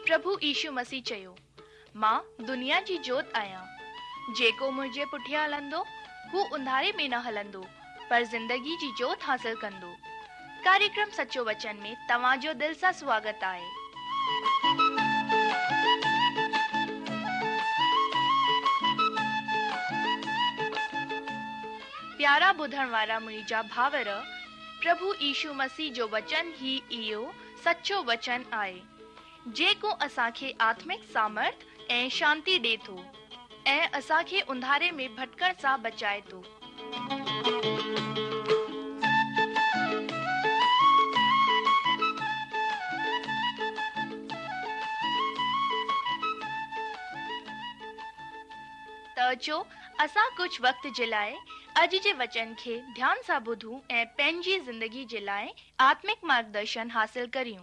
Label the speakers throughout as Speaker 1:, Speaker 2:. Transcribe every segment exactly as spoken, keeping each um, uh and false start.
Speaker 1: प्रभु यीशु मसीह चयो, मां दुनिया जी जोत आहियां। जेको मुंहिंजे पुठियां हलंदो हू उंधारे में न हलंदो पर जिंदगी जी जोत हासिल कंदो। कार्यक्रम सचो वचन में तव्हांजो दिल सां स्वागत आहे। प्यारा ॿुधण वारा मुंहिंजा भावर, प्रभु यीशु मसीह जो वचन ही इहो सचो वचन आहे जेको असांखे आत्मिक सामर्थ ऐं शांति ॾे थो ऐं असांखे उंधारे में भटकण सां बचाए थो। त अचो असां कुछ वक्त जे लाइ अॼु जे वचन खे ध्यान सां ॿुधूं ऐं पंहिंजी ज़िंदगी जे लाइ आत्मिक मार्गदर्शन हासिल करियूं।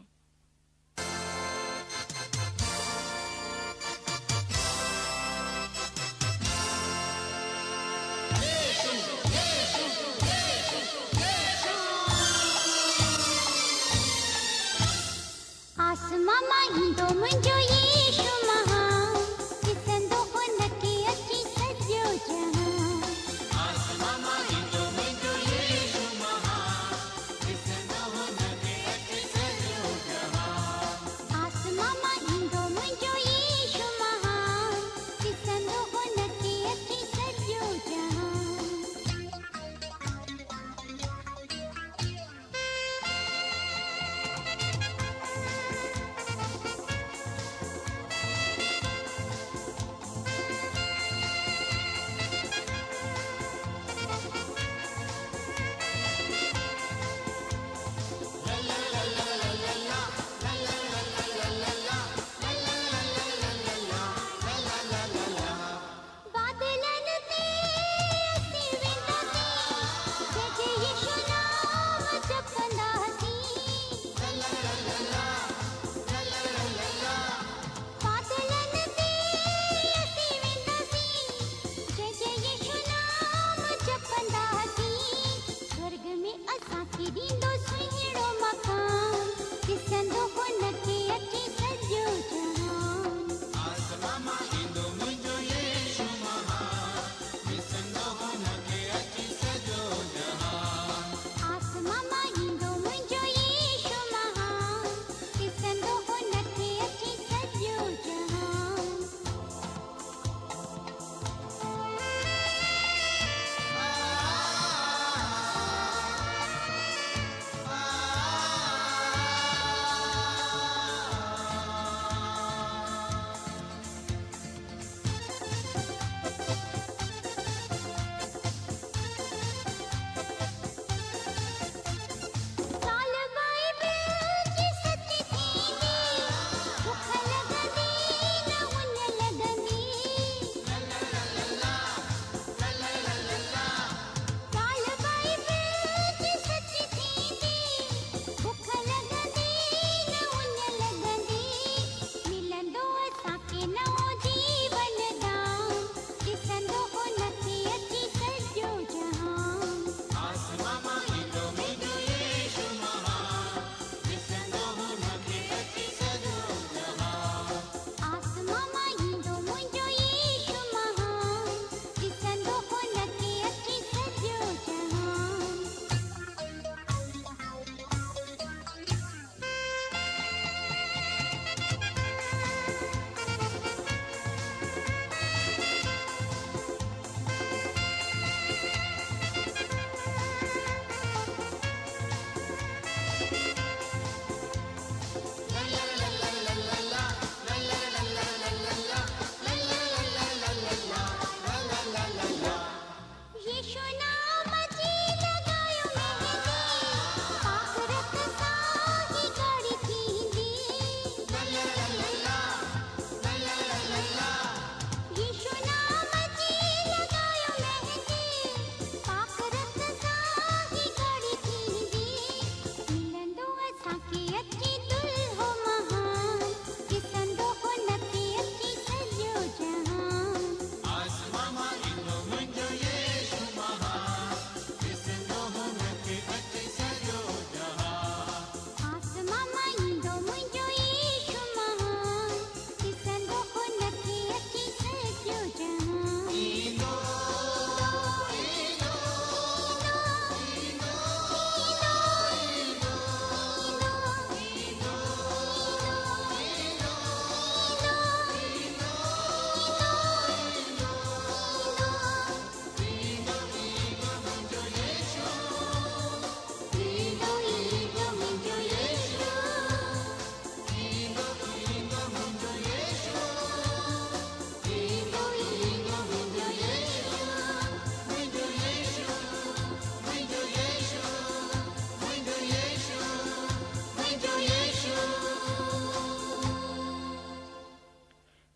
Speaker 2: आसमां मां ईंदो मुंहिंजो यीशु महान, ॾिसंदो हुनखे अची सॼो जहान। आसमां मां ईंदो मुंहिंजो यीशु महान, ॾिसंदो हुनखे अची सॼो जहान। आसमां मां ईंदो मुंहिंजो यीशु महान, ॾिसंदो हुनखे अची सॼो जहान।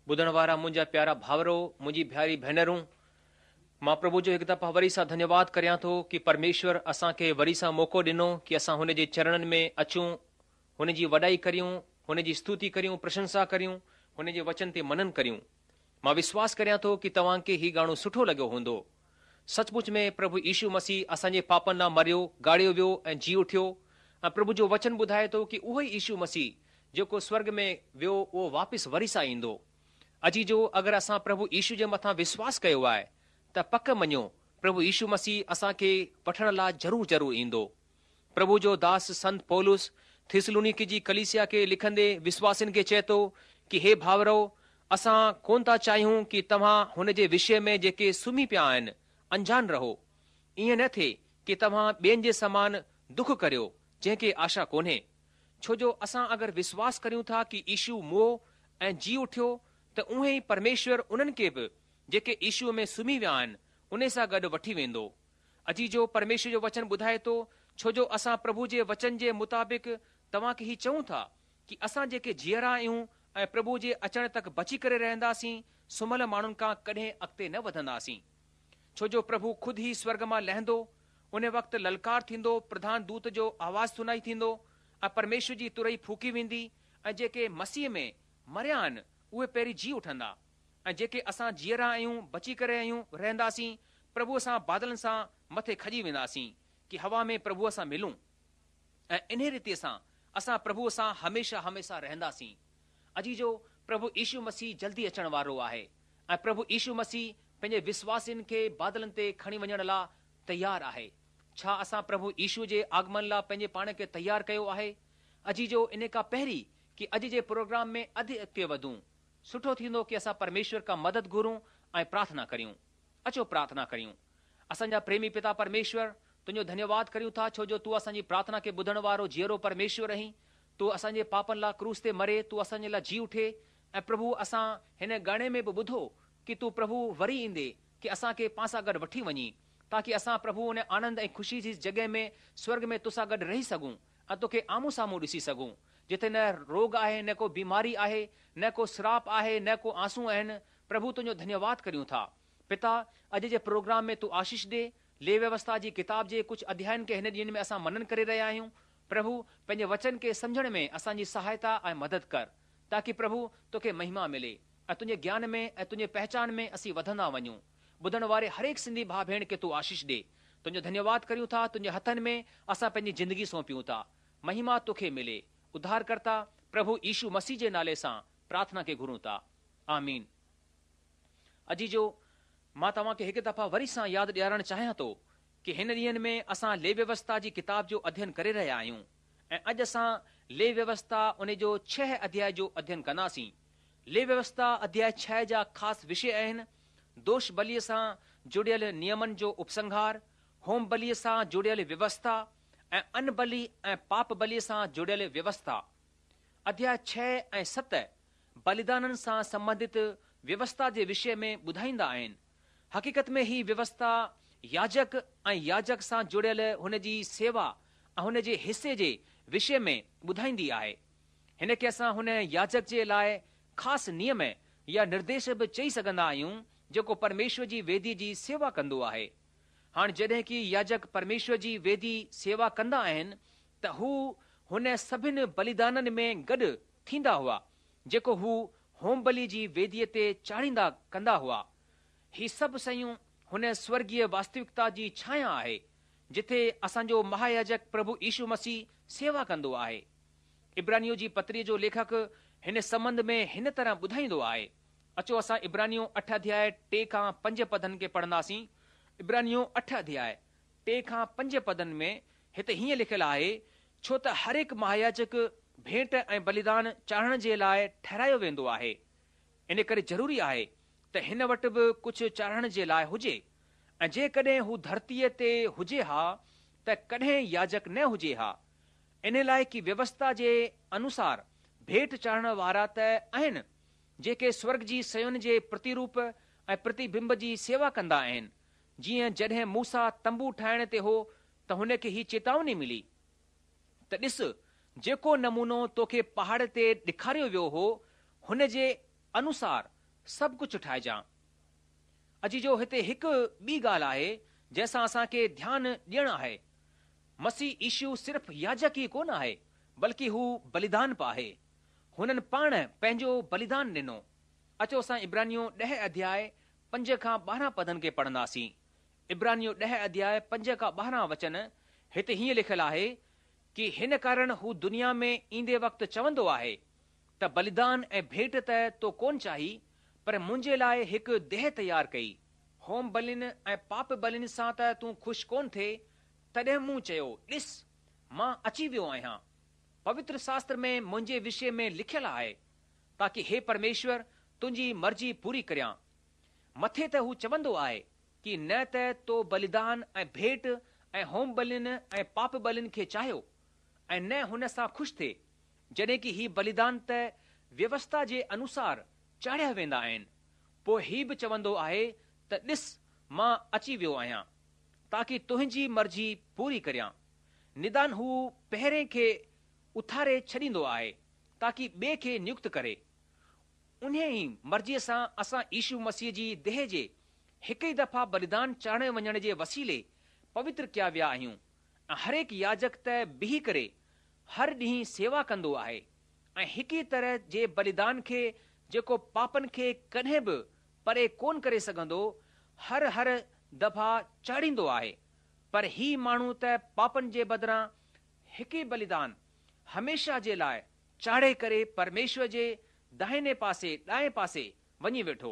Speaker 3: ॿुधण वारा मुंहिंजा प्यारा भाउरो, मुंहिंजी प्यारी भेनरूं, मां प्रभु जो हिकु दफ़ा वरी सां धन्यवाद करियां थो कि परमेश्वर असांखे वरी सां मौक़ो ॾिनो कि असां हुन जे चरणनि में अचूं, हुन जी वॾाई करियूं, हुन जी स्तुति करियूं, प्रशंसा करियूं, हुन जे वचन ते मनन करियूं। मां विश्वास करियां थो कि तव्हांखे हीउ गानो सुठो लॻियो हूंदो। सचमुच में प्रभु यीशु मसीह असांजे पापनि लाइ मरियो, गाड़ियो वियो ऐं जी उथियो। ऐं प्रभु जो वचन ॿुधाए थो कि उहो ई यीशु मसीह जेको स्वर्ग में वियो उहो वापसि वरी सां ईंदो। अजी जो अगरि असां प्रभु यीशु जे मथां विश्वास कयो आहे त पक मञो प्रभु यीशु मसीह असांखे वठण लाइ ज़रूरु ज़रूरु ईंदो। प्रभु जो दास संत पौलुस थिस्सलुनीकी जी कलीसिया खे लिखंदे विश्वासिन खे चए थो कि हे भाउरो, असां कोन था चाहियूं कि तव्हां हुन जे विषय में जेके सुम्ही पिया आहिनि अनजान रहो। ईअं न थिए कि तव्हां ॿियनि जे समान दुख करियो जंहिंखे आशा कोन्हे। छो जो असां अगरि विश्वास करियूं था कि यीशु मुओ ऐं जी उथियो त उहे ई परमेश्वर उन्हनि खे बि जेके यीशू में सुम्ही विया आहिनि उन सां गॾु वठी वेंदो। अजी जो परमेश्वर जो वचन ॿुधाए थो, छो जो असां प्रभु जे वचन जे मुताबिक़ तव्हांखे ही चऊं था कि असां जेके जीअरा आहियूं ऐं प्रभु जे अचण तक बची करे रहंदासीं, सुम्हल माण्हुनि खां कॾहिं अॻिते न वधंदासीं। छो जो प्रभु ख़ुदि ई स्वर्ग मां लहंदो, उन वक़्तु ललकार थींदो, प्रधान दूत जो आवाज़ सुनाई थींदो ऐं परमेश्वर जी तुरई फूकी वेंदी ऐं जेके मसीह में मरिया आहिनि उहे पहिरीं जी उठंदा ऐं जेके असां जीअरा आहियूं, बची करे आहियूं, रहंदासीं, प्रभुअ सां बादलनि सां मथे खजी वेंदासीं कि हवा में प्रभुअ सां मिलूं ऐं इन रीति सां असां प्रभुअ सां हमेशा हमेशा रहंदासीं। अजी जो प्रभु यीशु मसीह जल्दी अचण वारो आहे ऐं प्रभु यीशु मसीह पंहिंजे विश्वासिन खे बादलनि ते खणी वञण लाइ तयार आहे। छा असां प्रभु यीशु जे आगमन लाइ पंहिंजे पाण खे तयार कयो आहे? अजी जो इन खां पहिरीं कि अॼु जे प्रोग्राम में अधु अॻिते वधूं, सुठो थींदो कि असां परमेश्वर खां मदद घुरूं ऐं प्रार्थना करियूं। अचो प्रार्थना करियूं। असांजा प्रेमी पिता परमेश्वर, तुंहिंजो धन्यवाद करियूं था छो जो तूं असांजी प्रार्थना खे ॿुधण वारो जीअरो परमेश्वर आहीं। तूं असांजे पापनि लाइ क्रूस ते मरे, तूं असांजे लाइ जी उठे ऐं प्रभु असां हिन गाने में बि ॿुधो कि तूं प्रभु वरी ईंदे कि असांखे पाण सां गॾु वठी वञी, ताकि असां प्रभु उन आनंद ऐं ख़ुशी जी जॻह में स्वर्ग में तोसां गॾु रही सघूं ऐं तोखे आम्हूं साम्हूं ॾिसी सघूं, जिथे न रोग आहे, न को बीमारी आहे, न को श्राप आहे, न को आंसू आहिनि। प्रभु तुंहिंजो धन्यवाद करियूं था पिता। अॼु जे प्रोग्राम में तूं आशीष ॾे। ले व्यवस्था जी किताब जे कुझु अध्यायन खे हिन ॾींहं में असां मनन करे रहिया आहियूं। प्रभु पंहिंजे वचन खे सम्झण में असांजी सहायता ऐं मदद कर, ताकि प्रभु तोखे महिमा मिले ऐं तुंहिंजे ज्ञान में ऐं तुंहिंजे पहचान में असीं वधंदा वञूं। ॿुधण वारे हर हिकु सिंधी भाउ भेण खे तूं आशीष ॾे। तुंहिंजो धन्यवाद करियूं था। तुंहिंजे हथनि में असां पंहिंजी ज़िंदगी सौंपियूं था। महिमा तोखे मिले। उद्धारकर्ता प्रभु यीशु मसीह जे नाले सां प्रार्थना खे घुरूं था, आमीन। अजी जो मां तव्हांखे हिकु दफ़ा वरी सां यादि ॾियारणु चाहियां थो कि हिन ॾींहंनि में असां ले व्यवस्था जी किताब जो अध्ययन करे रहिया आहियूं ऐं अॼु असां ले व्यवस्था उन जो छह अध्याय जो अध्ययन कंदासीं। ले व्यवस्था अध्याय छह जा ख़ासि विषय आहिनि: दोष बलीअ सां जुड़ियल नियमनि जो उपसंहार, होम बलीअ सां जुड़ियल व्यवस्था ऐं अन बली ऐं पाप बलीअ सां जुड़ियल व्यवस्था। अध्याय छह ऐं सत बलिदाननि सां संबंधित व्यवस्था जे विषय में ॿुधाईंदा आहिनि। हक़ीक़त में ही व्यवस्था याजक ऐं याजक सां जुड़ियल हुन जी सेवा ऐं हुन जे हिसे जे विषय में ॿुधाईंदी आहे। हिन खे असां हुन याजक जे लाइ ख़ासि नियम या निर्देश बि चई सघंदा आहियूं जेको परमेश्वर जी वेदी जी सेवा कंदो आहे। हाणे जॾहिं कि याजक परमेश्वर जी वेदी सेवा कंदा आहिनि त हू हुन सभिनि बलिदाननि में गॾु थींदा हुआ जेको हू होम बली जी वेदीअ ते चाढ़ींदा कंदा हुआ। ही सभु शयूं हुन स्वर्गीय वास्तविकता जी छाया आहे जिथे असांजो महायाजक प्रभु यीशु मसीह सेवा कंदो आहे। इब्रानियो जी पत्रीअ जो लेखक हिन संबंध में हिन तरह ॿुधाईंदो आहे। अचो असां इब्रानियो अठ अध्याय टे खां पंज पदनि खे पढ़ंदासीं। इब्रानियो अठ अध्याय टे खां पंज पदनि में हिते हीअं लिखियलु आहे, छो त हर हिकु महायाजक भेंट ऐं बलिदान चाढ़ण जे लाइ ठहिरायो वेंदो आहे। इन करे ज़रूरी आहे त हिन वटि बि कुझु चाढ़ण जे लाइ हुजे ऐं जेकॾहिं हू धरतीअ ते हुजे हा त कॾहिं याजक न हुजे हा। इन लाइ कि व्यवस्था जे अनुसार भेंट चाढ़ण वारा त आहिनि जेके स्वर्ग जी शयुनि जे प्रतिरूप ऐं प्रतिबिंब जी सेवा कंदा आहिनि। जीअं जॾहिं मूसा तंबू ठाहिण ते हो त हुन खे ही चेतावनी मिली त ॾिस, जेको नमूनो तोखे पहाड़ ते ॾेखारियो वियो हो हुन जे अनुसार सभु कुझु ठाहिजां। अॼु जो हिते हिकु ॿी ॻाल्हि आहे जंहिंसां असांखे ध्यानु ॾियणु आहे। मसीह ईशू सिर्फ़ु याजक ई कोन आहे, बल्कि हू बलिदान बि आहे। हुननि पाण पंहिंजो बलिदान ॾिनो। अचो असां इब्रानियो ॾह अध्याय पंज खां ॿारहं पदनि खे पढ़ंदासीं। इब्रानियो ॾह अध्याय पंज खां ॿारहं वचन हिते हीअं लिखियलु आहे कि हिन कारण हू दुनिया में ईंदे वक़्तु चवंदो आहे त बलिदान ऐं भेंट त तो कोन चाही, पर मुंहिंजे लाइ हिकु देह तयारु कई। होम बलिन ऐं पाप बलिन सां त तूं ख़ुशि कोन थिए, तॾहिं मूं चयो, ॾिस मां अची वियो आहियां। पवित्र शास्त्र में मुंहिंजे विषय में लिखियलु आहे ताकि हे परमेश्वर तुंहिंजी मर्ज़ी पूरी करियां। मथे त हू चवंदो आहे कि न त तो बलिदान ऐं भेंट ऐं होम बलिन ऐं पाप बलिन खे चाहियो ऐं न हुन सां ख़ुशि थिए, जॾहिं कि ही बलिदान त व्यवस्था जे अनुसार चाढ़िया वेंदा आहिनि। पोइ ही बि चवंदो आहे त ॾिस मां अची वियो आहियां ताकि तुंहिंजी मर्ज़ी पूरी करियां। निदान हू पहिरें खे उथारे छॾींदो आहे ताकि ॿिए खे नियुक्त करे। उन ई मर्ज़ीअ सां असां ईशू मसीह जी देह जे हिकु ई दफ़ा बलिदान चाढ़े वञण जे वसीले पवित्र कया विया आहियूं। ऐं हर हिकु याजक त बीही करे हर ॾींहुं सेवा कंदो आहे ऐं हिक ई तरह जे बलिदान खे जेको पापनि खे कॾहिं बि परे कोन करे सघंदो, हर हर दफ़ा चाढ़ींदो आहे। पर ही माण्हू त पापनि जे बदिरां हिकु ई बलिदान हमेशा जे लाइ चाढ़े करे परमेश्वर जे दाहिने पासे ॾाएं पासे वञी वेठो।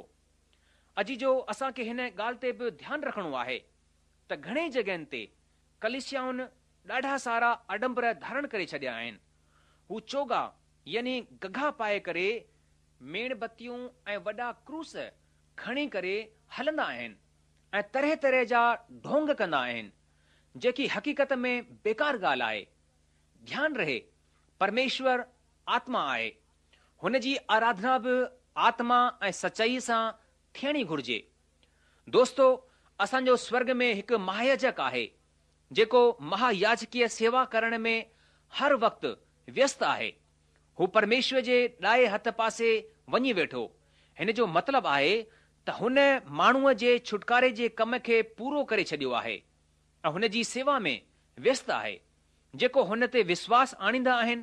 Speaker 3: अॼु जो असांखे हिन ॻाल्हि ते बि ध्यानु रखणो आहे त घणे जॻहियुनि ते कलिसियाउनि ॾाढा सारा आडंबर धारण करे छॾिया आहिनि। हू चोगा यानी गघा पाए करे मेणबत्तियूं ऐं वॾा क्रूस खणी करे हलंदा आहिनि ऐं तरह तरह जा ढोंग कंदा आहिनि, जेकी हक़ीक़त में बेकार ॻाल्हि आहे। ध्यानु रहे, परमेश्वर आत्मा आहे। हुन जी आराधना बि आत्मा ऐं सचाई सां थियणी घुर्जे। दोस्तो, असांजो स्वर्ग में हिकु महायाजक आहे जेको महायाजकीय सेवा करण में हर वक़्तु व्यस्त आहे। हू परमेश्वर जे ॾाए हथ पासे वञी वेठो। हिन जो मतिलबु आहे त हुन माण्हूअ जे छुटकारे जे कम खे पूरो करे छॾियो आहे ऐं हुन जी सेवा में व्यस्त आहे। जेको हुन ते विश्वास आणींदा आहिनि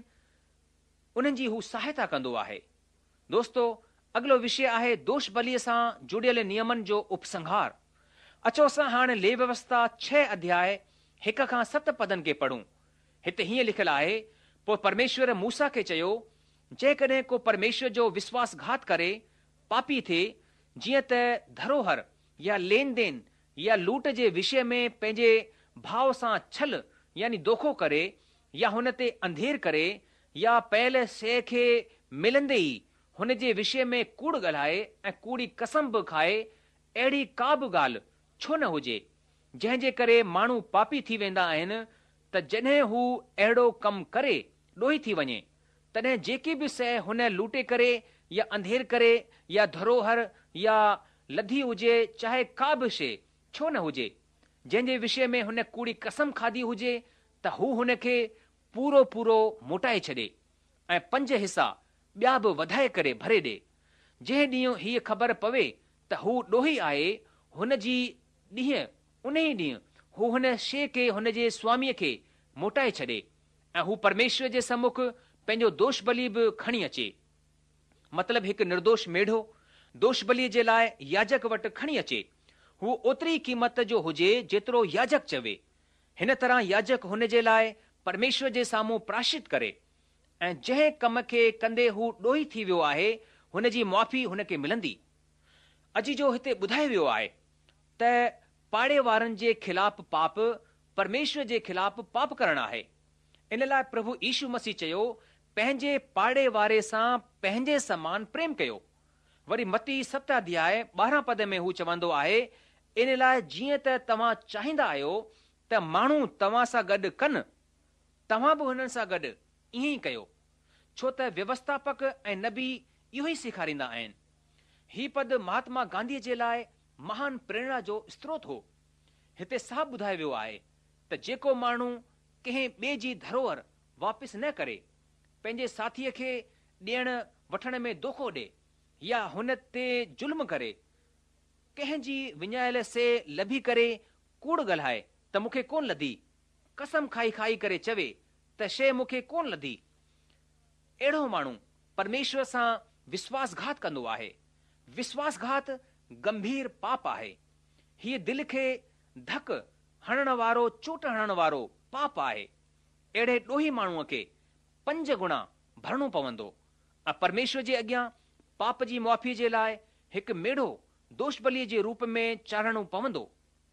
Speaker 3: उन्हनि जी हू सहायता कंदो आहे। दोस्तो, अॻिलो विषय आहे दोष बलीअ सां जुड़ियल नियमनि जो उपसंहार। अचो असां हाणे ले व्यवस्था छह अध्याय हिक खां सत पदनि खे पढ़ूं। हिते हीअं लिखियलु आहे, पोइ परमेश्वर मूसा खे चयो, जेकॾहिं को परमेश्वर जो विश्वासघात करे पापी थिए, जीअं त धरोहर या लेन देन या लूट जे विषय में पंहिंजे भाव सां छल यानी दोखो करे या हुन ते अंधेर करे या पयल शइ खे मिलंदे ई हुन जे विषय में कूड़ ॻाल्हाए ऐं कूड़ी कसम बि खाए, अहिड़ी का बि ॻाल्हि छो न हुजे जंहिंजे करे माण्हू पापी थी वेंदा आहिनि, त जॾहिं हू अहिड़ो कमु करे ॾोही थी वञे, तॾहिं जेकी बि शइ हुन लूटे करे या अंधेर करे या धरोहर या लधी हुजे, चाहे का बि शइ छो न हुजे जंहिंजे विषय में हुन कूड़ी कसम खाधी हुजे, त हू हुन खे पूरो पूरो मोटाए छॾे ऐं पंज हिसा ॿिया बि वधाए करे भरे ॾे। जंहिं ॾींहुं हीअ ख़बर पवे त हू ॾोही आहे, हुन जी ॾींहुं उन ई ॾींहुं हू हुन शइ खे हुन जे स्वामीअ खे मोटाए छॾे ऐं हू परमेश्वर जे सम्मुख पंहिंजो दोष बलि बि खणी अचे। मतिलबु हिकु निर्दोष मेढो दोष बलीअ जे लाइ याजक वटि खणी अचे। हू ओतिरी क़ीमत जो हुजे जेतिरो याजक चवे। हिन तरह याजक हुन जे लाइ परमेश्वर जे साम्हूं प्रायश्चित करे ऐं जंहिं कम खे कंदे हू ॾोही थी वियो आहे, हुन जी मुआफ़ी हुन खे मिलंदी। अॼु जो हिते ॿुधायो वियो आहे त पाड़े वारनि जे ख़िलाफ़ पाप परमेश्वर जे ख़िलाफ़ पाप करणु आहे। इन लाइ प्रभु यीशू मसीह चयो, पंहिंजे पाड़े वारे सां पंहिंजे समान प्रेम कयो। वरी मती सत अध्याय ॿारहं पद में हू चवंदो आहे, इन लाइ जीअं त तव्हां चाहींदा आहियो त माण्हू तव्हां सां गॾु कनि, तव्हां बि हुननि सां गॾु ईअं ई कयो, छो त व्यवस्थापक ऐं नबी इहो ई सेखारींदा आहिनि। ही पद महात्मा गांधीअ जे लाइ महान प्रेरणा जो स्त्रोत हो। हिते साफ़ ॿुधायो वियो आहे त जेको माण्हू कंहिं ॿिए जी धरोहर वापसि न करे, पंहिंजे साथीअ खे ॾियण वठण में दोखो ॾे या हुन ते ज़ुल्म करे, कंहिंजी विञायल से लभी करे कूड़ ॻाल्हाए त मूंखे कोन लधी, कसम खाई खाई करे चवे त शइ मूंखे कोन लधी, अहिड़ो माण्हू परमेश्वर सां विश्वासघात कंदो आहे। विश्वासघात गंभीर पाप आहे। हीअ दिलि खे धक हणण वारो, चोट हणण वारो पाप आहे। अहिड़े ॾोही माण्हूअ खे पंज गुणा भरणो पवंदो ऐं परमेश्वर जे अॻियां पाप जी मुआफ़ी जे लाइ हिकु मेढ़ो दोष बलीअ जे रूप में चाढ़णो पवंदो,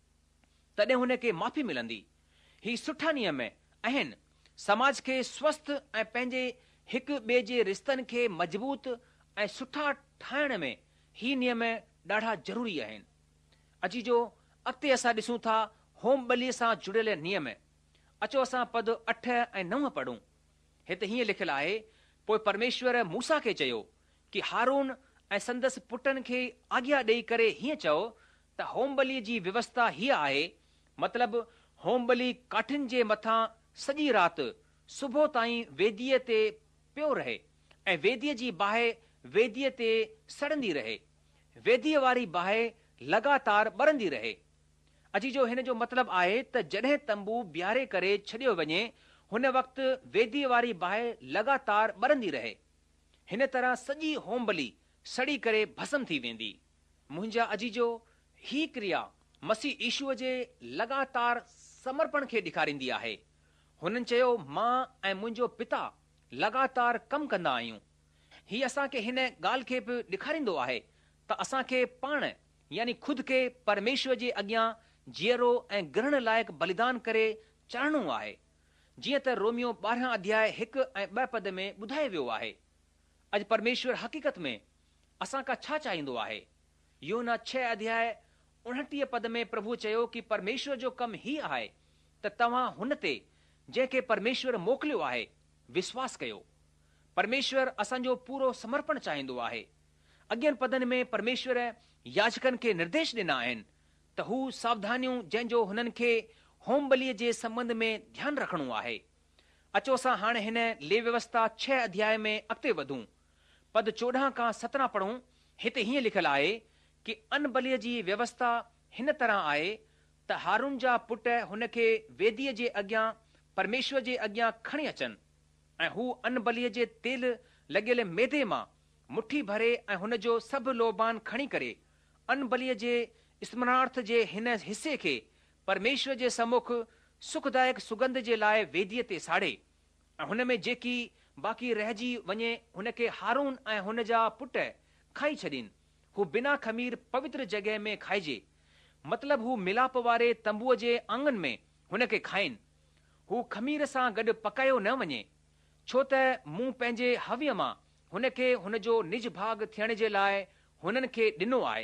Speaker 3: तॾहिं हुन खे माफ़ी मिलंदी। ही सुठा नियम आहिनि। समाज खे स्वस्थ ऐं पंहिंजे हिकु ॿिए जे रिश्तनि खे मज़बूत ऐं सुठा ठाहिण में ही नियम ॾाढा ज़रूरी आहिनि। अजीजो, अॻिते असां ॾिसूं था होम बलीअ सां जुड़ियल नियम। अचो असां पद अठ ऐं नव पढ़ूं। हिते हीअं लिखियलु आहे, पोइ परमेश्वर मूसा खे चयो कि हारून ऐं संदसि पुटनि खे आज्ञा ॾेई करे हीअं चओ त होम बलीअ जी व्यवस्था हीअ आहे, मतिलबु होम बली काठिन जे मथां सॼी राति सुबुह ताईं वेदीअ ते पियो रहे ऐं वेदीअ जी बाहि वेदीअ ते सड़ंदी रहे, वेदीअ वारी बाहि लगातार ॿरंदी रहे। अजीजो, हिन जो मतिलबु आहे त जॾहिं तंबू बीहारे करे छॾियो वञे, हुन वक़्तु वेदीअ वारी बाहि लगातार ॿरंदी रहे। हिन तरह सॼी होम बली सड़ी करे भस्म थी वेंदी। मुंहिंजा अजीजो, ही क्रिया मसीह ईशूअ जे लगातार समर्पण खे ॾेखारींदी आहे। हुननि चयो, मां ऐं मुंहिंजो पिता लगातार कमु कंदा आहियूं। ही असांखे हिन ॻाल्हि खे बि ॾेखारींदो आहे त असांखे पाण यानी खुद खे परमेश्वर जे अॻियां जीअरो ऐं ग्रहण लाइक़ु बलिदान करे चाढ़णो आहे, जीअं त रोमियो ॿारहं अध्याय हिकु ऐं ॿ पद में ॿुधायो वियो आहे। अॼु परमेश्वर हक़ीक़त में असां खां छा चाहींदो आहे? योना छह अध्याय उणटीह पद में प्रभु चयो कि परमेश्वर जो कमु ही आहे त तव्हां हुन ते जंहिंखे परमेश्वर मोकिलियो आहे विश्वास कयो। परमेश्वर असांजो पूरो समर्पण चाहींदो आहे। अॻियनि पदनि में परमेश्वर याजकनि खे निर्देश ॾिना आहिनि त हू सावधानियूं जंहिंजो हुननि खे होम बलीअ जे संबंध में ध्यानु रखणो आहे। अचो असां हाणे हिन ले व्यवस्था छह अध्याय में अॻिते वधूं। पद चोॾहं खां सत्रहं पढ़ूं। हिते हीअं लिखियलु आहे कि अन बलीअ जी व्यवस्था हिन तरह आहे त हारून जा पुट हुन खे वेदीअ जे अॻियां परमेश्वर जे अॻियां खणी अचनि ऐं हू अन बलीअ जे तेल लॻियल मेदे मां मुट्ठी भरे ऐं हुन जो सभु लोबान खणी करे अन बलीअ जे स्मरणार्थ जे हिन हिसे खे परमेश्वर जे सम्मुख सुखदायक सुगंध जे लाइ वेदीअ ते साड़े ऐं हुन में जेकी बाक़ी रहिजी वञे हुन खे हारून ऐं हुन जा पुट खाई छॾीनि। हू बिना खमीर पवित्र जॻह में खाइजे, मतिलबु हू मिलाप वारे तंबूअ जे आंगन में हुन खे खाइनि। हू खमीर सां गॾु पकायो न वञे, छो त मूं पंहिंजे हव्य मां हुन खे हुन जो निज भाग थियण जे लाइ हुननि खे ॾिनो आहे।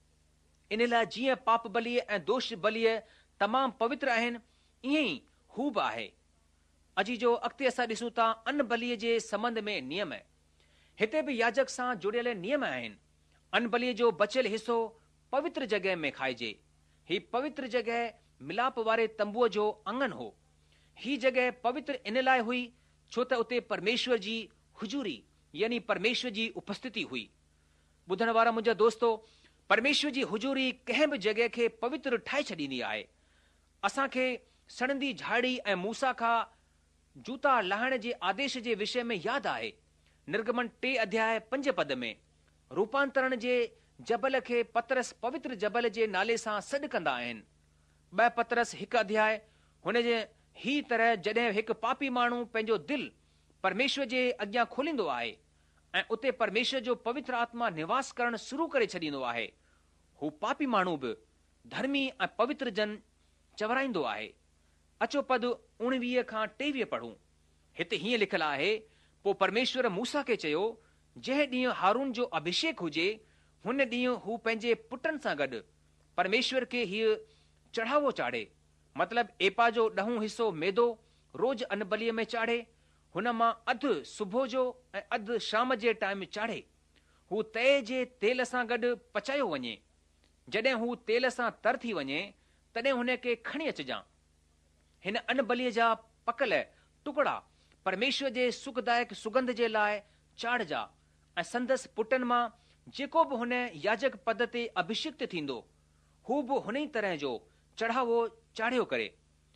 Speaker 3: इन लाइ जीअं पाप बलीअ ऐं दोष बलीअ तमामु पवित्र आहिनि, ईअं ई हू बि आहे। अजीजो, अॻिते असां ॾिसूं था अन बलीअ जे संबंध में नियम। हिते बि याजक सां जुड़ियल नियम आहिनि। अन बलीअ जो बचियल हिसो पवित्र जॻह में खाइजे। ही पवित्र जॻह मिलाप वारे तंबूअ जो आंगन हो। ही जॻह पवित्र इन लाइ हुई छो त उते परमेश्वर जी हुजूरी यानी परमेश्वर जी उपस्थिति हुई। ॿुधण वारा मुंहिंजा दोस्तो, परमेश्वर जी हुजूरी कंहिं बि जॻह खे पवित्र ठाहे छॾींदी आहे। असांखे सड़ंदी झाड़ी ऐं मूसा खां जूता लाहिण जे आदेश जे विषय में यादि आहे। निर्गमन टे अध्याय पंज पद में रूपांतरण जे जबल खे पतरस पवित्र जबल जे नाले सां सॾु कंदा आहिनि। ॿ पतरस हिकु अध्याय हुन जे ही तरह जॾहिं हिकु पापी माण्हू पंहिंजो दिलि परमेश्वर जे अॻियां खोलींदो आहे ऐं उते परमेश्वर जो पवित्र आत्मा निवास करणु शुरू करे छॾींदो आहे, हू पापी माण्हू बि धर्मी ऐं पवित्र जन चवराईंदो आहे। अचो पद उणिवीह खां टेवीह पढ़ूं। हिते हीअं लिखियलु आहे, पोइ परमेश्वर मूसा खे चयो, जंहिं ॾींहुं हारून जो अभिषेक हुजे हुन ॾींहुं हू पंहिंजे पुटनि सां गॾु परमेश्वर खे हीअ चढ़ावो चाढ़े, मतिलबु एपा जो ॾहों हिसो मैदो रोज़ अनबलीअ में चाढ़े। हुन मां अधु सुबुह जो ऐं अधु शाम जे टाइम चाढ़े। हू तए जे तेल सां गॾु पचायो वञे। जॾहिं हू तेल सां तर थी वञे तॾहिं हुन खे खणी अचिजांइ। हिन अनबलीअ जा पकल टुकड़ा परमेश्वर जे सुखदायक सुगंध जे लाइ चाढ़जा ऐं संदसि पुटनि मां जेको बि हुन याजक पद ते अभिषिक्त थींदो हू बि हुन ई तरह जो चढ़ावो चाढ़ियो करे।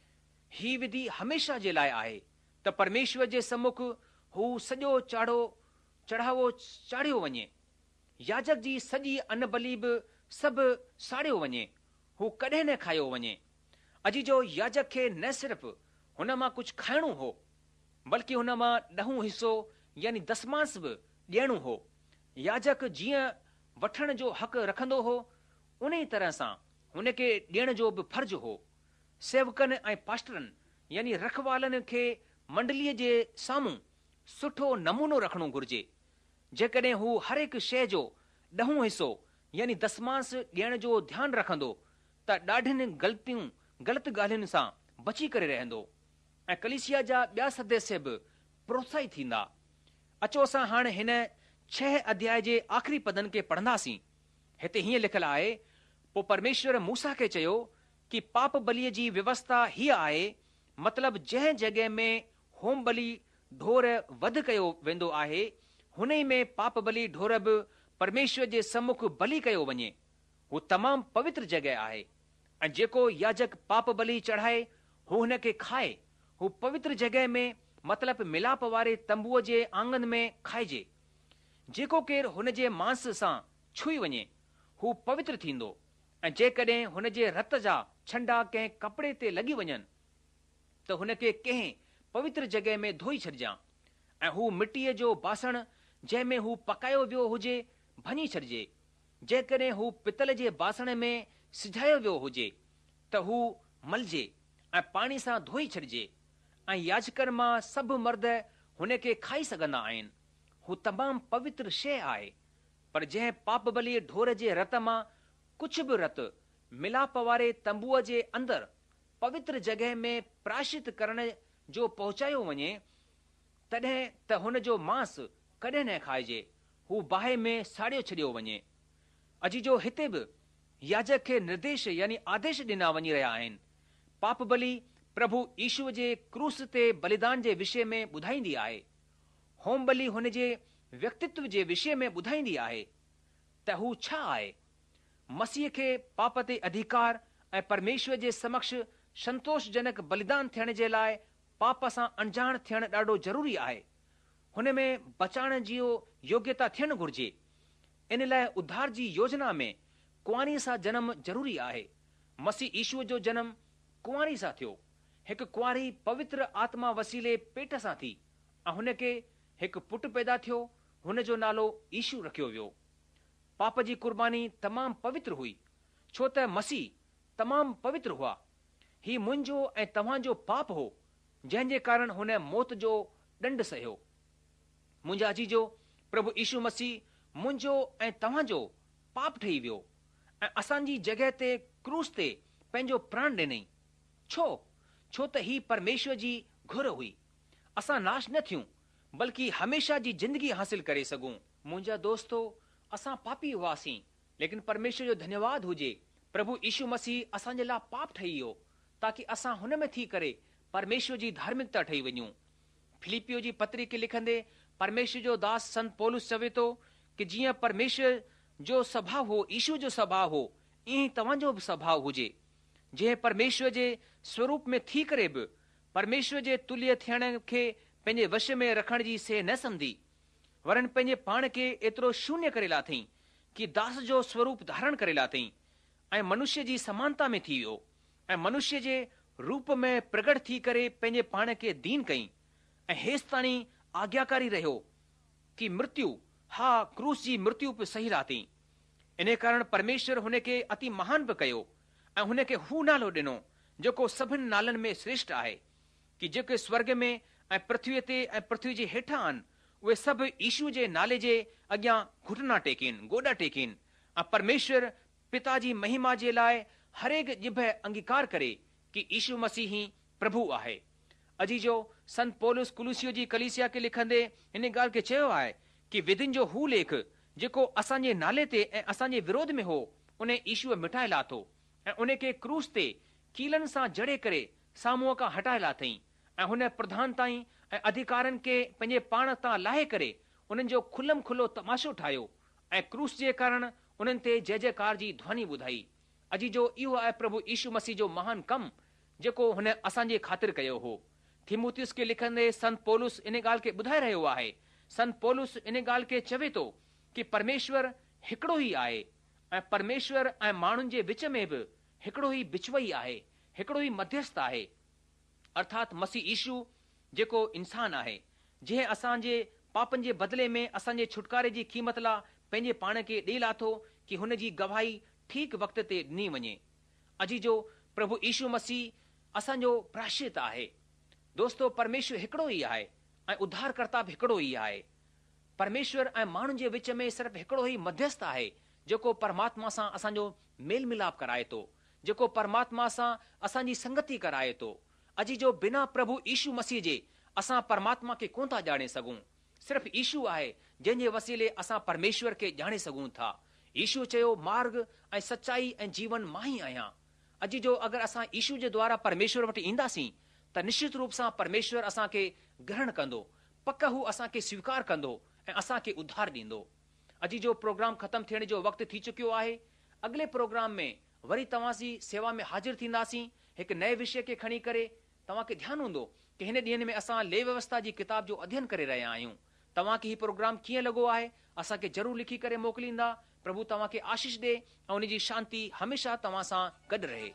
Speaker 3: ही विधि हमेशा जे लाइ आहे त परमेश्वर जे सम्मुख हू सॼो चाढ़ो चढ़ावो चाढ़ियो वञे। याजक जी सॼी अन बली बि सभु साड़ियो वञे, हू कॾहिं न खायो वञे। अॼु जो याजक खे न सिर्फ़ हुन मां कुझु खाइणो हो, बल्कि हुन मां ॾहों हिसो यानी दसमांस बि ॾियणो हो। याजक जीअं वठण जो हक़ रखंदो हो, उन ई तरह सां हुन खे ॾियण जो बि फर्ज़ हो। सेवकनि ऐं पास्टरनि यानी रखवालनि खे मंडलीअ जे साम्हूं सुठो नमूनो रखणो घुर्जे। जेकॾहिं हू हर हिकु शइ जो ॾहों हिसो यानी दसमांस ॾियण जो ध्यानु रखंदो त ॾाढियुनि ग़लतियूं ग़लति ॻाल्हियुनि सां बची करे रहंदो ऐं कलीसिया जा ॿिया सदस्य बि प्रोत्साहित थींदा। अचो असां हाणे हिन छह अध्याय जे आख़िरी पदनि खे पढ़ंदासीं। हिते हीअं लिखियलु आहे, पोइ परमेश्वर मूसा खे चयो कि पाप बलीअ जी व्यवस्था हीअ आहे, मतिलब जंहिं जॻह में होम बलि ढोर वध कयो वेंदो आहे हुन ई में पाप बलि ढोर बि परमेश्वर जे सम्मुख बलि कयो वञे। हू तमामु पवित्र जॻह आहे ऐं जेको याजक पाप बलि चढ़ाए हू हुन खे खाए, हू पवित्र जॻह में मतिलब मिलाप वारे तंबूअ जे आंगन में खाइजे। जेको केरु हुन जे मांस सां छुई वञे हू पवित्र थींदो ऐं जेकॾहिं हुन जे रत जा छंडा कंहिं कपिड़े ते लॻी वञनि त हुन खे कंहिं पवित्र जॻह में धोई छॾिजां ऐं हू मिटीअ जो बासण जंहिं में हू पकायो वियो हुजे भञी छॾिजे। जेकॾहिं हू पितल जे बासण में सिझायो वियो हुजे त हू मलजे ऐं पाणी सां धोई छॾिजे ऐं याजकनि मां सभु मर्द हुन खे खाई सघंदा आहिनि। हू तमामु पवित्र शइ आहे। पर जंहिं पाप बलि ढोर जे रत मां कुझु बि रत मिलाप वारे तंबूअ जे अंदरि पवित्र जॻह में प्रायश्चित करण जो पहुचायो वञे तॾहिं त हुन जो मांस कॾहिं न खाइजे, हू बाहि में साड़ियो छॾियो वञे। अॼु जो हिते बि याजक खे निर्देश यानी आदेश ॾिना वञी रहिया आहिनि। पाप बलि प्रभु ईशूअ जे क्रूस ते बलिदान जे विषय में ॿुधाईंदी आहे। होम बलि हुन जे व्यक्तित्व जे विषय में ॿुधाईंदी आहे त हू छा आहे। मसीह खे पाप ते अधिकार ऐं परमेश्वर जे समक्ष संतोषजनक बलिदान थियण जे लाइ पाप सां अणजाण थियणु ॾाढो ज़रूरी आहे। हुन में बचाइण जी योग्यता थियणु घुर्जे। इन लाइ उद्धार जी योजना में कुंवारी सां जनम ज़रूरी आहे। मसीह ईशूअ जो जनम कुंवारी सां थियो। हिकु कुंवारी पवित्र आत्मा वसीले पेट सां थी ऐं हुन खे हिकु पुटु पैदा थियो। हुन जो नालो ईशू रखियो वियो। पाप जी कुर्बानी तमामु पवित्र हुई, छो त मसीह तमामु पवित्र हुआ। ही मुंहिंजो ऐं तव्हांजो पाप हो जंहिं जे कारण हुन मौत जो ॾंड सहियो। मुंहिंजा जीजो प्रभु ईशू मसीह मुंहिंजो ऐं तव्हांजो पाप ठही वियो ऐं असांजी जॻह ते क्रूस ते पंहिंजो प्राण ॾिनई। छो छो त ही परमेश्वर जी घुर हुई। असां नाश न थियूं बल्कि हमेशा जी जिंदगी हासिल करे सघूं। मुंहिंजा दोस्तो, असां पापी हुआसीं, लेकिन परमेश्वर जो धन्यवाद हुजे प्रभु ईशू मसीह असांजे लाइ पाप ठही वियो ताकि असां हुन में थी करे परमेश्वर जी धार्मिकता ठही वञूं। फिलिपियो जी पत्री खे लिखंदे परमेश्वर जो दास संत पौलुस चवे थो कि जीअं परमेश्वर जो स्वभाव हो, ईशू जो स्वभाव हो, ईअं तव्हांजो बि स्वभाव हुजे। जंहिं परमेश्वर जे स्वरूप में थी करे बि परमेश्वर जे तुल्य थियण खे पंहिंजे वश में रखण जी से न सम्झी, वरन पंहिंजे पाण खे एतिरो शून्य करे लाथई कि दास जो स्वरूप धारण करे लाथई ऐं मनुष्य जी समानता में थी वियो ऐं मनुष्य जे रूप में प्रगट थी करे पंहिंजे पाण खे दीन कई ऐं हेसि ताणी आज्ञाकारी रहियो कि मृत्यु, हा क्रूस जी मृत्यु बि सही लाथई। इन कारण परमेश्वर हुन खे अति महान बि कयो ऐं हुन खे हू नालो ॾिनो जेको सभिनि नालनि में श्रेष्ठ आहे कि जेके स्वर्ग में ऐं पृथ्वीअ ते ऐं पृथ्वी जे हेठां आहिनि उहे सभु ईशू जे नाले जे अॻियां घुटना टेकीनि, गोॾा टेकीनि ऐं परमेश्वर पिता जी महिमा जे लाइ हरेक ॼिभ अंगीकार करे कि ईशू मसीह ही प्रभु आहे। अॼु जो संत पौलुस कुलुसियो जी कलीसिया खे लिखंदे हिन ॻाल्हि खे चयो आहे कि विधिन जो हू लेख जेको असांजे नाले ते ऐं असांजे विरोध में हो उन ईशूअ मिटाए लाथो ऐं उन खे क्रूस ते कीलनि सां जड़े करे साम्हूं खां हटाए लाथई ऐं हुन प्रधान ताईं ऐं अधिकारनि खे पंहिंजे पाण तां लाहे करे उन्हनि जो खुलम खुलो तमाशो ठाहियो ऐं क्रूस जे कारण उन्हनि ते जय जयकार जी ध्वनि ॿुधाई। अॼु जो इहो आहे प्रभु यीशु मसीह जो महान कमु जेको हुन असांजे ख़ातिर कयो हो। थिमोथियुस खे लिखंदे संत पौलुस इन ॻाल्हि खे ॿुधाए रहियो आहे। संत पौलुस इन ॻाल्हि खे चवे थो कि परमेश्वर हिकिड़ो ई आहे ऐं परमेश्वर ऐं माण्हुनि जे विच में बि हिकिड़ो ई बिचवई आहे, हिकिड़ो ई मध्यस्थ आहे, अर्थात मसीह यीशु जेको इंसान आहे, जंहिं असांजे पापनि जे बदिले में असांजे छुटकारे जी क़ीमत लाइ पंहिंजे पाण खे ॾेई लाथो कि हुन जी गवाही ठीक वक़्त ते ॾिनी वञे। अॼु जो प्रभु यीशु मसीह असांजो प्रायश्चित आहे। दोस्तो, परमेश्वर हिकिड़ो ई आहे ऐं उद्धारकर्ता बि हिकिड़ो ई आहे। परमेश्वर ऐं माण्हुनि जे विच में सिर्फ़ु हिकिड़ो ई मध्यस्थ आहे जेको परमात्मा सां असांजो मेल मिलाप कराए थो, जेको परमात्मा सां असांजी संगति कराए थो। अॼु जो बिना प्रभु यीशु मसीह जे असां परमात्मा खे कोन था ॼाणे सघूं। सिर्फ़ु यीशु आहे जंहिंजे वसीले असां परमेश्वर खे ॼाणे सघूं था। यीशु चयो, मार्ग ऐं सचाई ऐं जीवन मां ई आहियां। अॼु जो अगरि असां यीशु जे द्वारा परमेश्वर वटि ईंदासीं त निश्चित रूप सां परमेश्वर असांखे ग्रहण कंदो, पक हू असांखे स्वीकार कंदो ऐं असांखे उद्धार ॾींदो। अॼु जो प्रोग्राम ख़तमु थियण जो वक़्तु थी चुकियो आहे। अॻिले प्रोग्राम में वरी तव्हांजी सेवा में हाज़िर थींदासीं हिकु नए विषय खे खणी करे। तव्हांखे ध्यानु हूंदो कि हिन ॾींहनि में असां ले व्यवस्था जी किताब जो अध्ययन करे रहिया आहियूं। तव्हांखे हीउ प्रोग्राम कीअं लॻो आहे असांखे ज़रूरु लिखी करे मोकिलींदा। प्रभु तव्हांखे आशीष ॾे ऐं उन जी शांती हमेशह तव्हां सां गॾु रहे।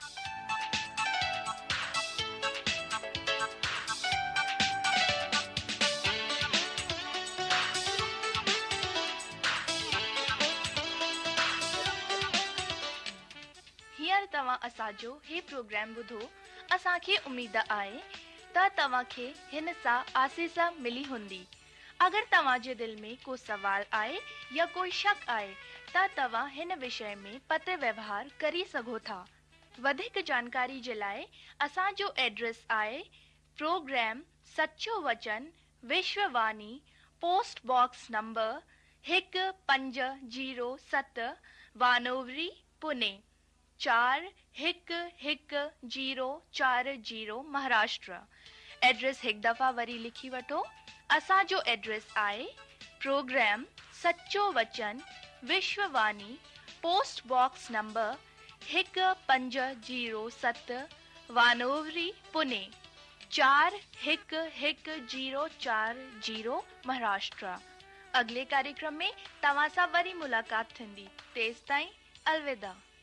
Speaker 1: हींअर तव्हां असांजो हे प्रोग्राम ॿुधो। असांखे उमेद आहे त तव्हांखे हिन सां आसीस मिली हूंदी। अगरि तव्हांजे दिलि में को सवाल आहे या कोई शक आहे त तव्हां हिन विषय में पत्र व्यवहार करे सघो था। वधीक जानकारी जे लाइ असांजो एड्रेस आहे प्रोग्राम सचो वचन विश्ववाणी, पोस्ट बॉक्स नंबर हिकु पंज जीरो सत, वानोवरी, पुणे चार हिकु हिकु जीरो चार जीरो, महाराष्ट्र। एड्रेस हिकु दफ़ा वरी लिखी वठो। असांजो एड्रेस आहे प्रोग्राम सचो वचन विश्ववाणी, पोस्ट बॉक्स नंबर हिकु पंज जीरो सत, वानोवरी, पुणे चार हिकु हिकु जीरो चार जीरो, महाराष्ट्र। अगले कार्यक्रम में तव्हां सां वरी मुलाक़ात थींदी। तेसि ताईं अलविदा।